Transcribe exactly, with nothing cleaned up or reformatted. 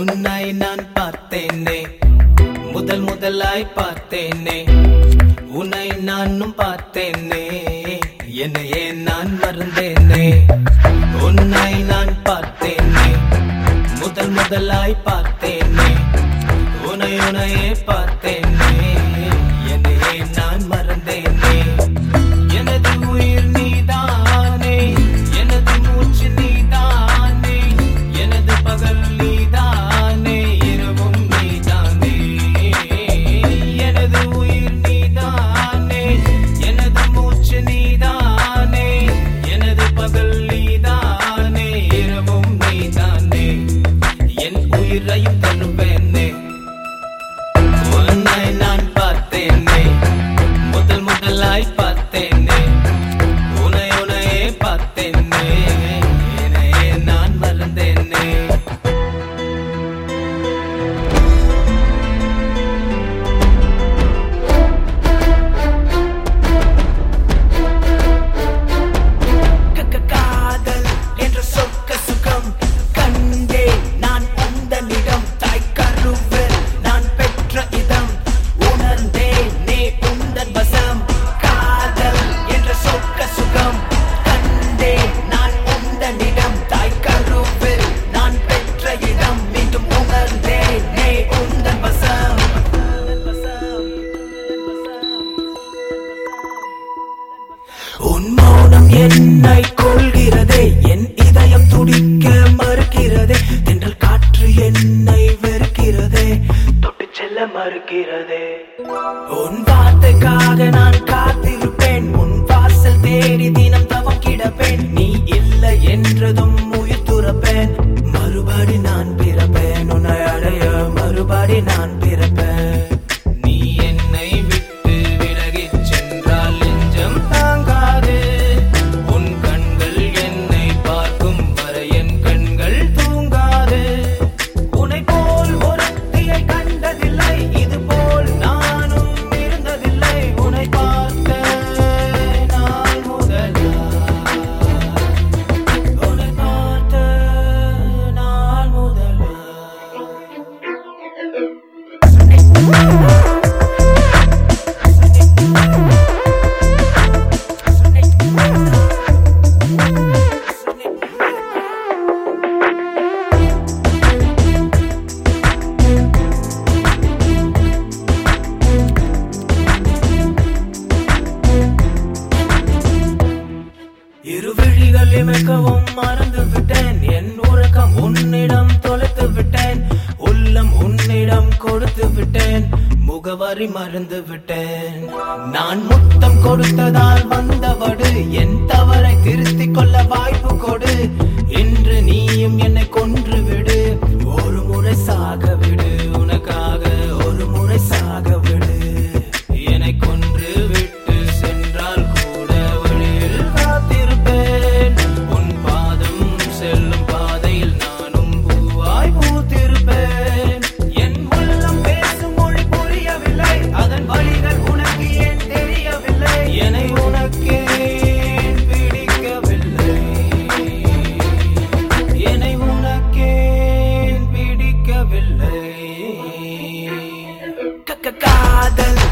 உன்னை நான் பார்த்தேனே, முதல் முதலாய் பார்த்தேனே, உன்னை நானும் பார்த்தேனே, என்னையே நான் மறந்தேனே. உன்னை நான் பார்த்தேனே, முதல் முதலாய் பார்த்தேனே, உன்னை உன்னையே பார்த்தேனே, என்னையே நான் மறந்தேனே. எனது உயிர் நீதானே, எனது மூச்சு நீதானே, எனது பகல் நீதானே, இரவும் நீதானே. எனது உயிர் நீதானே, எனது மூச்சு நீதானே, எனது பகல் நீதானே, இரவும் நீதானே. என் உயிரையும் தருவேனே. உன்னை நான் பார்த்தேனே, முதல் முதலாய் பார்த்தேனே, உன்னை உன்னையே பார்த்தேனே, என்னையே நான் மறந்தேனே. காதல் என்ற சொக்க சுகம் கண்டே நான் உந்தனிடம், தாய் கருவில் நான் பெற்ற இதம் உணர்ந்தேனே உந்தன் வசம். காதல் என்ற சொக்க சுகம் கண்டே நான் உந்தனிடம், தாய் கருவில் நான் பெற்ற இடம் மீண்டும் உணர்ந்தேனே உந்தன் வசம். உன் மௌனம் என்னை கொள்கிறதே, என் இதயம் துடிக்க மறுக்கிறதே, தென்றல் காற்று என்னை வெறுக்கிறதே, தொட்டு செல்ல மறுக்கிறதே. உன் வார்த்தைக்காக நான் காத்திருப்பேன், உன் வாசல் தேடி தினம் தவம் கிடப்பேன். நீ இல்லை என்றதும் உயிர் துறப்பேன், மறுபடி நான் பிறப்பேன், உன்னை அடைய மறுபடி நான் பிறப்பேன். நீ என்னை விட்டு விலகிச் சென்றால் நெஞ்சம் தாங்காது, உன் கண்கள் என்னை பார்க்கும் வரை என் கண்கள் தூங்காது. உன்னை போல் ஒருத்தியை கண்டதில்லை, இது போல் நானும் இருந்ததில்லை. உன்னை பார்த்த நாள் முதலாய், உன்னை பார்த்த நாள் முதலாய். இரு விழிகள் இமைக்கவும் மறந்து விட்டேன், என் உறக்கம் உன்னிடம் தொலைத்து விட்டேன், உள்ளம் உன்னிடம் கொடுத்து விட்டேன், முகவரி மறந்து விட்டேன். நான் முத்தம் கொடுத்ததால் வந்தவடு, என் தவறை திருத்திக் கொள்ள வாய்ப்பு கொடு. இன்று நீயும் என்னை கொன்று விடு, ஒரு முறை சாக விடு, உனக்காக ஒரு முறை சாக விடு. என்னை கொன்று விட்டு சென்றால் கூட வழியில் காத்திருப்பேன், உன் பாதம் செல்லும் பாதையில் நானும் பூவாய் பூத்திருப்பேன். என் உள்ளம் பேசும் மொழி புரியவில்லை, அதன் வழிகள் உனக்கு ஏன் தெரியவில்லை? என்னை உனக்கே பிடிக்கவில்லை, என்னை உனக்கே பிடிக்கவில்லை. காதல்